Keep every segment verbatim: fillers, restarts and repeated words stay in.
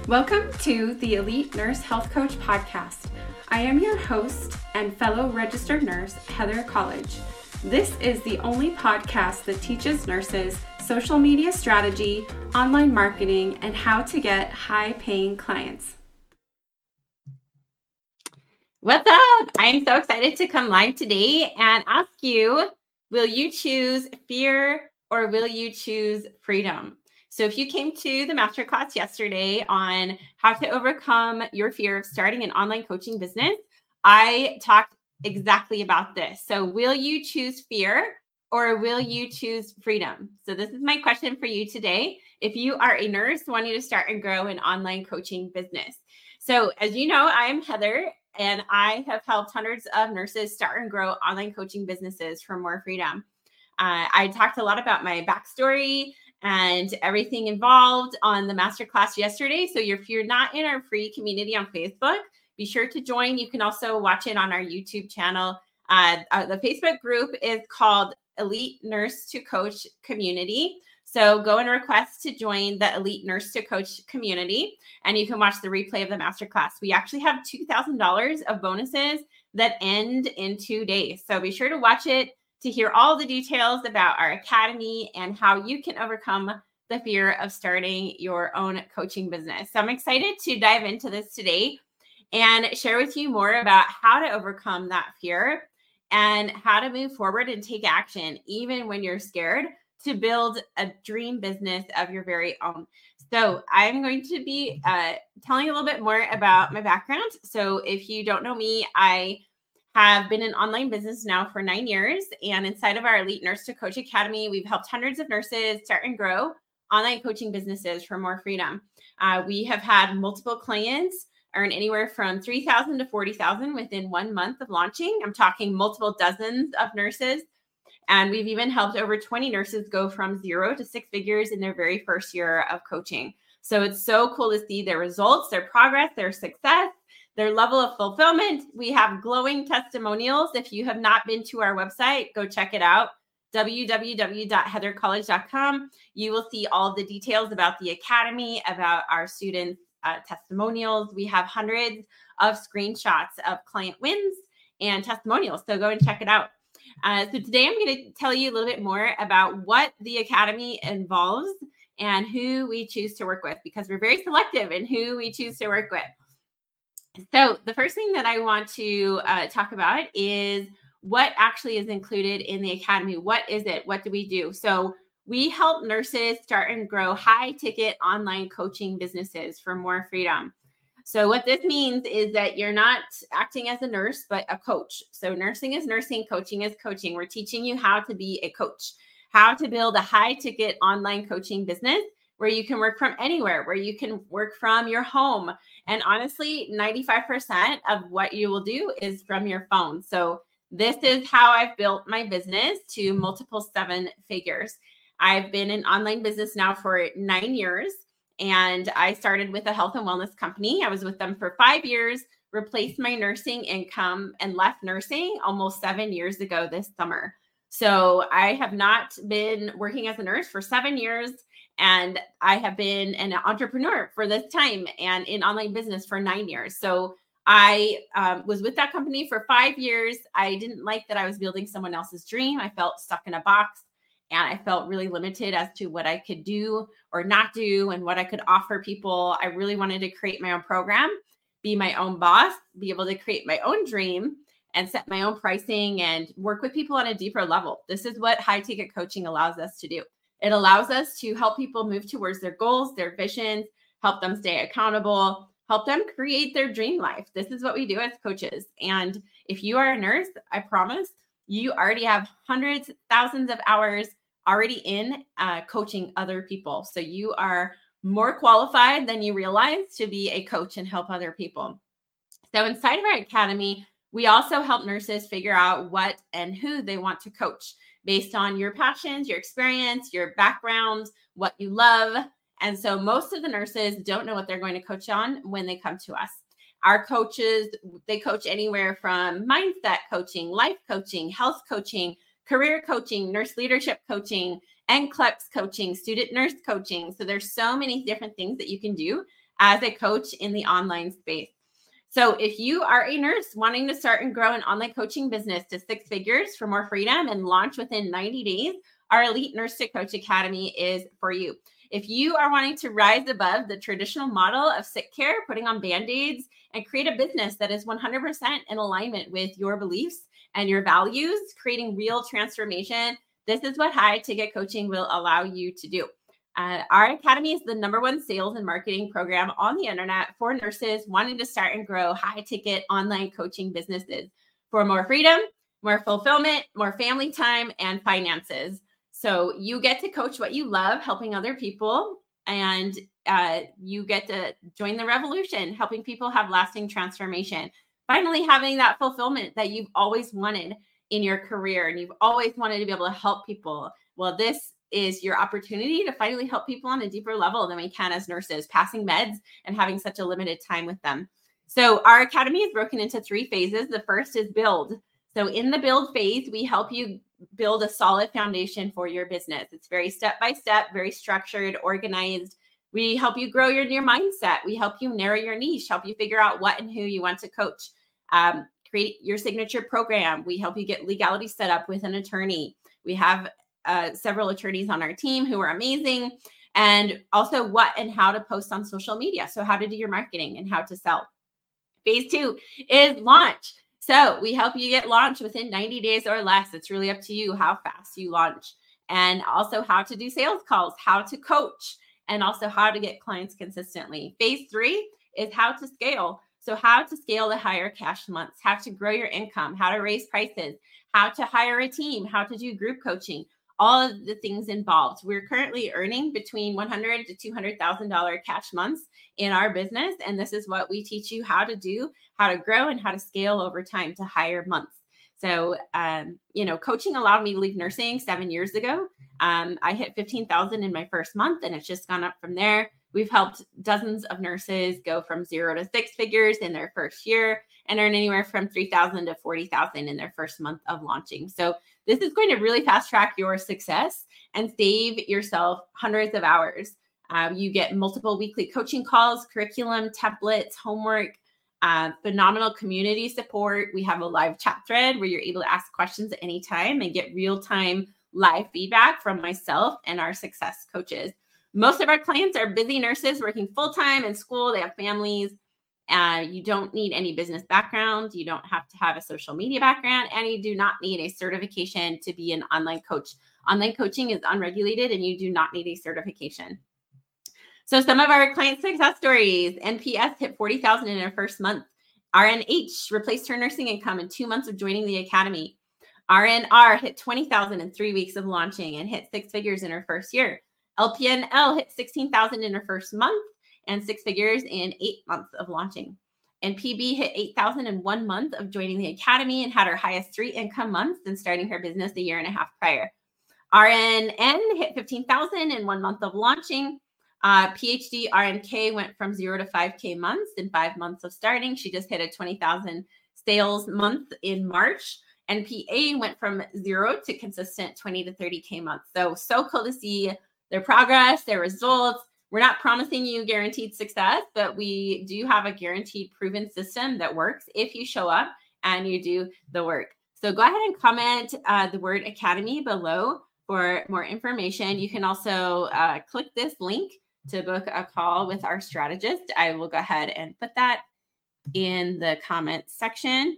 Welcome to the Elite Nurse Health Coach Podcast. I am your host and fellow registered nurse, Heather College. This is the only podcast that teaches nurses social media strategy, online marketing, and how to get high-paying clients. What's up? I'm so excited to come live today and ask you, will you choose fear or will you choose freedom? So if you came to the masterclass yesterday on how to overcome your fear of starting an online coaching business, I talked exactly about this. So will you choose fear or will you choose freedom? So this is my question for you today. If you are a nurse wanting to start and grow an online coaching business. So as you know, I am Heather and I have helped hundreds of nurses start and grow online coaching businesses for more freedom. Uh, I talked a lot about my backstory and everything involved on the masterclass yesterday. So if you're not in our free community on Facebook, be sure to join. You can also watch it on our YouTube channel. Uh, uh, the Facebook group is called Elite Nurse to Coach Community. So go and request to join the Elite Nurse to Coach community, and you can watch the replay of the masterclass. We actually have two thousand dollars of bonuses that end in two days. So be sure to watch it to hear all the details about our academy and how you can overcome the fear of starting your own coaching business. So I'm excited to dive into this today and share with you more about how to overcome that fear and how to move forward and take action, even when you're scared, to build a dream business of your very own. So I'm going to be uh, telling a little bit more about my background. So if you don't know me, I have been in online business now for nine years. And inside of our Elite Nurse to Coach Academy, we've helped hundreds of nurses start and grow online coaching businesses for more freedom. Uh, we have had multiple clients earn anywhere from three thousand dollars to forty thousand dollars within one month of launching. I'm talking multiple dozens of nurses. And we've even helped over twenty nurses go from zero to six figures in their very first year of coaching. So it's so cool to see their results, their progress, their success, their level of fulfillment. We have glowing testimonials. If you have not been to our website, go check it out, w w w dot heather college dot com. You will see all the details about the academy, about our students' uh, testimonials. We have hundreds of screenshots of client wins and testimonials. So go and check it out. Uh, so today I'm going to tell you a little bit more about what the academy involves and who we choose to work with, because we're very selective in who we choose to work with. So the first thing that I want to uh, talk about is what actually is included in the academy. What is it? What do we do? So we help nurses start and grow high ticket online coaching businesses for more freedom. So what this means is that you're not acting as a nurse, but a coach. So nursing is nursing, coaching is coaching. We're teaching you how to be a coach, how to build a high ticket online coaching business where you can work from anywhere, where you can work from your home. And honestly, ninety-five percent of what you will do is from your phone. So this is how I've built my business to multiple seven figures. I've been in online business now for nine years. And I started with a health and wellness company. I was with them for five years, replaced my nursing income, and left nursing almost seven years ago this summer. So I have not been working as a nurse for seven years. And I have been an entrepreneur for this time and in online business for nine years. So I um, was with that company for five years. I didn't like that I was building someone else's dream. I felt stuck in a box and I felt really limited as to what I could do or not do and what I could offer people. I really wanted to create my own program, be my own boss, be able to create my own dream and set my own pricing and work with people on a deeper level. This is what high ticket coaching allows us to do. It allows us to help people move towards their goals, their visions, help them stay accountable, help them create their dream life. This is what we do as coaches. And if you are a nurse, I promise you already have hundreds, thousands of hours already in uh, coaching other people. So you are more qualified than you realize to be a coach and help other people. So inside of our academy, we also help nurses figure out what and who they want to coach based on your passions, your experience, your background, what you love. And so most of the nurses don't know what they're going to coach on when they come to us. Our coaches, they coach anywhere from mindset coaching, life coaching, health coaching, career coaching, nurse leadership coaching, N C L E X coaching, student nurse coaching. So there's so many different things that you can do as a coach in the online space. So if you are a nurse wanting to start and grow an online coaching business to six figures for more freedom and launch within ninety days, our Elite Nurse to Coach Academy is for you. If you are wanting to rise above the traditional model of sick care, putting on Band-Aids, and create a business that is one hundred percent in alignment with your beliefs and your values, creating real transformation, this is what High Ticket Coaching will allow you to do. Uh, our academy is the number one sales and marketing program on the internet for nurses wanting to start and grow high ticket online coaching businesses for more freedom, more fulfillment, more family time, and finances. So you get to coach what you love, helping other people, and uh, you get to join the revolution, helping people have lasting transformation. Finally, having that fulfillment that you've always wanted in your career and you've always wanted to be able to help people. Well, this is your opportunity to finally help people on a deeper level than we can as nurses, passing meds and having such a limited time with them. So our academy is broken into three phases. The first is build. So in the build phase, we help you build a solid foundation for your business. It's very step-by-step, very structured, organized. We help you grow your, your mindset. We help you narrow your niche, help you figure out what and who you want to coach, um, create your signature program. We help you get legality set up with an attorney. We have uh, several attorneys on our team who are amazing, and also what and how to post on social media. So how to do your marketing and how to sell. Phase two is launch. So we help you get launched within ninety days or less. It's really up to you how fast you launch, and also how to do sales calls, how to coach, and also how to get clients consistently. Phase three is how to scale. So how to scale the higher cash months, how to grow your income, how to raise prices, how to hire a team, how to do group coaching, all of the things involved. We're currently earning between one hundred thousand to two hundred thousand dollars cash months in our business. And this is what we teach you how to do, how to grow, and how to scale over time to higher months. So, um, you know, coaching allowed me to leave nursing seven years ago. Um, I hit fifteen thousand in my first month, and it's just gone up from there. We've helped dozens of nurses go from zero to six figures in their first year and earn anywhere from three thousand to forty thousand in their first month of launching. So this is going to really fast track your success and save yourself hundreds of hours. Um, you get multiple weekly coaching calls, curriculum, templates, homework, uh, phenomenal community support. We have a live chat thread where you're able to ask questions at any time and get real-time live feedback from myself and our success coaches. Most of our clients are busy nurses working full-time in school. They have families. Uh, you don't need any business background. You don't have to have a social media background, and you do not need a certification to be an online coach. Online coaching is unregulated, and you do not need a certification. So some of our client success stories: N P S hit forty thousand in her first month. R N H replaced her nursing income in two months of joining the academy. R N R hit twenty thousand in three weeks of launching and hit six figures in her first year. L P N L hit sixteen thousand in her first month and six figures in eight months of launching. And P B hit eight thousand in one month of joining the academy and had her highest three income months since starting her business a year and a half prior. R N N hit fifteen thousand in one month of launching. Uh, P H D R N K went from zero to five K months in five months of starting. She just hit a twenty thousand sales month in March. And P A went from zero to consistent twenty to thirty K months. So, so cool to see their progress, their results. We're not promising you guaranteed success, but we do have a guaranteed proven system that works if you show up and you do the work. So go ahead and comment uh, the word academy below for more information. You can also uh, click this link to book a call with our strategist. I will go ahead and put that in the comment section.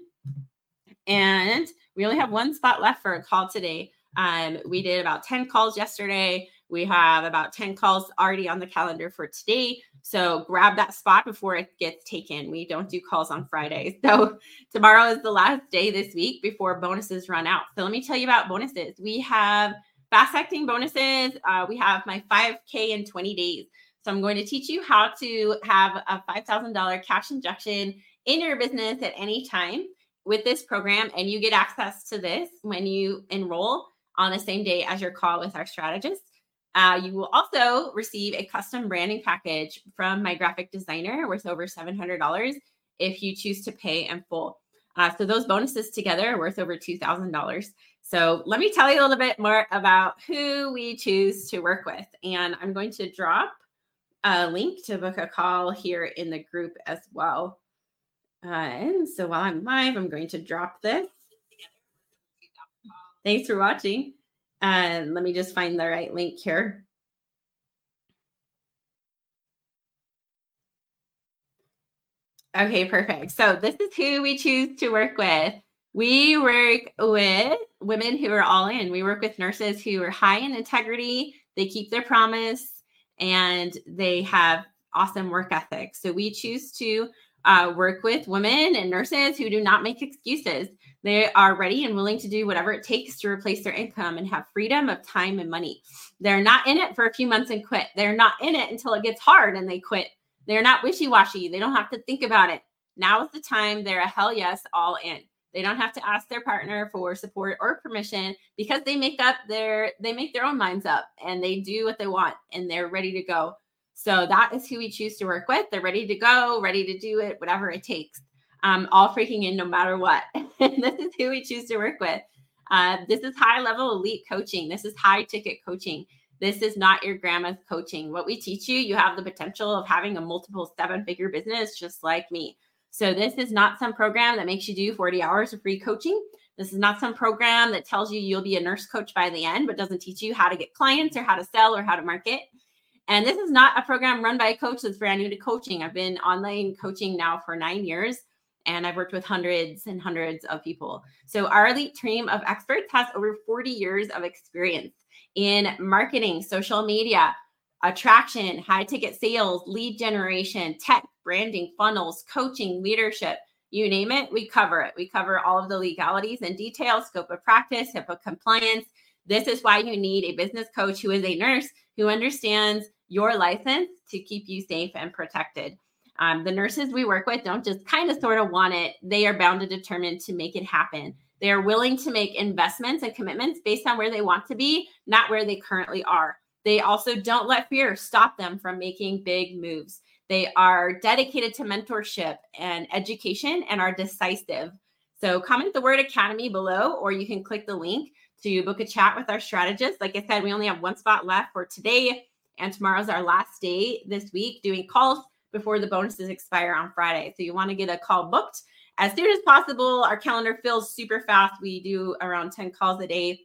And we only have one spot left for a call today. Um, we did about ten calls yesterday. We have about ten calls already on the calendar for today. So grab that spot before it gets taken. We don't do calls on Fridays. So tomorrow is the last day this week before bonuses run out. So let me tell you about bonuses. We have fast acting bonuses. Uh, we have my five K in twenty days. So I'm going to teach you how to have a five thousand dollars cash injection in your business at any time with this program. And you get access to this when you enroll on the same day as your call with our strategist. Uh, you will also receive a custom branding package from my graphic designer worth over seven hundred dollars if you choose to pay in full. Uh, so those bonuses together are worth over two thousand dollars. So let me tell you a little bit more about who we choose to work with. And I'm going to drop a link to book a call here in the group as well. Uh, and so while I'm live, I'm going to drop this. Thanks for watching. And uh, let me just find the right link here. Okay, perfect. So this is who we choose to work with. We work with women who are all in. We work with nurses who are high in integrity. They keep their promise and they have awesome work ethics. So we choose to uh, work with women and nurses who do not make excuses. They are ready and willing to do whatever it takes to replace their income and have freedom of time and money. They're not in it for a few months and quit. They're not in it until it gets hard and they quit. They're not wishy-washy. They don't have to think about it. Now is the time. They're a hell yes, all in. They don't have to ask their partner for support or permission because they make up their, they make their own minds up and they do what they want and they're ready to go. So that is who we choose to work with. They're ready to go, ready to do it, whatever it takes. Um, all freaking in no matter what. And this is who we choose to work with. Uh, this is high level elite coaching. This is high ticket coaching. This is not your grandma's coaching. What we teach you, you have the potential of having a multiple seven figure business just like me. So this is not some program that makes you do forty hours of free coaching. This is not some program that tells you you'll be a nurse coach by the end, but doesn't teach you how to get clients or how to sell or how to market. And this is not a program run by a coach that's brand new to coaching. I've been online coaching now for nine years, and I've worked with hundreds and hundreds of people. So our elite team of experts has over forty years of experience in marketing, social media, attraction, high ticket sales, lead generation, tech, branding, funnels, coaching, leadership, you name it, we cover it. We cover all of the legalities and details, scope of practice, HIPAA compliance. This is why you need a business coach who is a nurse who understands your license to keep you safe and protected. Um, the nurses we work with don't just kind of sort of want it. They are bound and determined to make it happen. They are willing to make investments and commitments based on where they want to be, not where they currently are. They also don't let fear stop them from making big moves. They are dedicated to mentorship and education and are decisive. So comment the word academy below, or you can click the link to book a chat with our strategist. Like I said, we only have one spot left for today, and tomorrow's our last day this week doing calls before the bonuses expire on Friday. So you want to get a call booked as soon as possible. Our calendar fills super fast. We do around ten calls a day,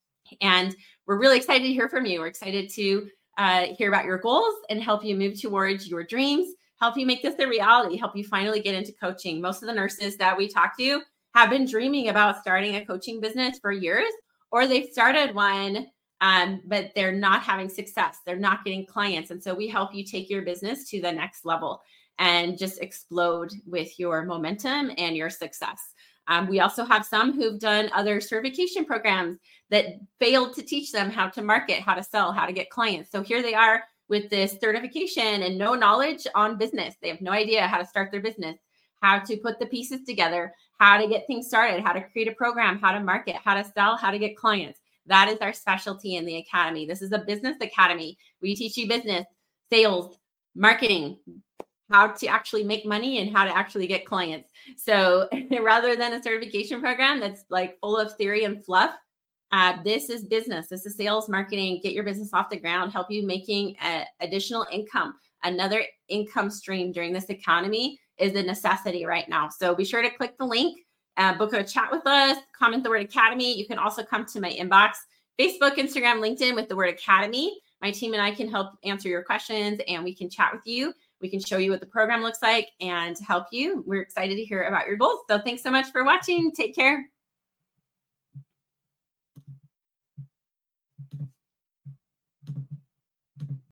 and we're really excited to hear from you. We're excited to uh, hear about your goals and help you move towards your dreams, help you make this a reality, help you finally get into coaching. Most of the nurses that we talk to have been dreaming about starting a coaching business for years, or they've started one, um, but they're not having success. They're not getting clients. And so we help you take your business to the next level and just explode with your momentum and your success. Um, we also have some who've done other certification programs that failed to teach them how to market, how to sell, how to get clients. So here they are with this certification and no knowledge on business. They have no idea how to start their business, how to put the pieces together, how to get things started, how to create a program, how to market, how to sell, how to get clients. That is our specialty in the academy. This is a business academy. We teach you business, sales, marketing, how to actually make money and how to actually get clients. So rather than a certification program that's like full of theory and fluff, uh, this is business. This is sales, marketing, get your business off the ground, help you making a, additional income. Another income stream during this economy is a necessity right now. So be sure to click the link, uh, book a chat with us, comment the word academy. You can also come to my inbox, Facebook, Instagram, LinkedIn with the word academy. My team and I can help answer your questions and we can chat with you. We can show you what the program looks like and help you. We're excited to hear about your goals. So thanks so much for watching. Take care.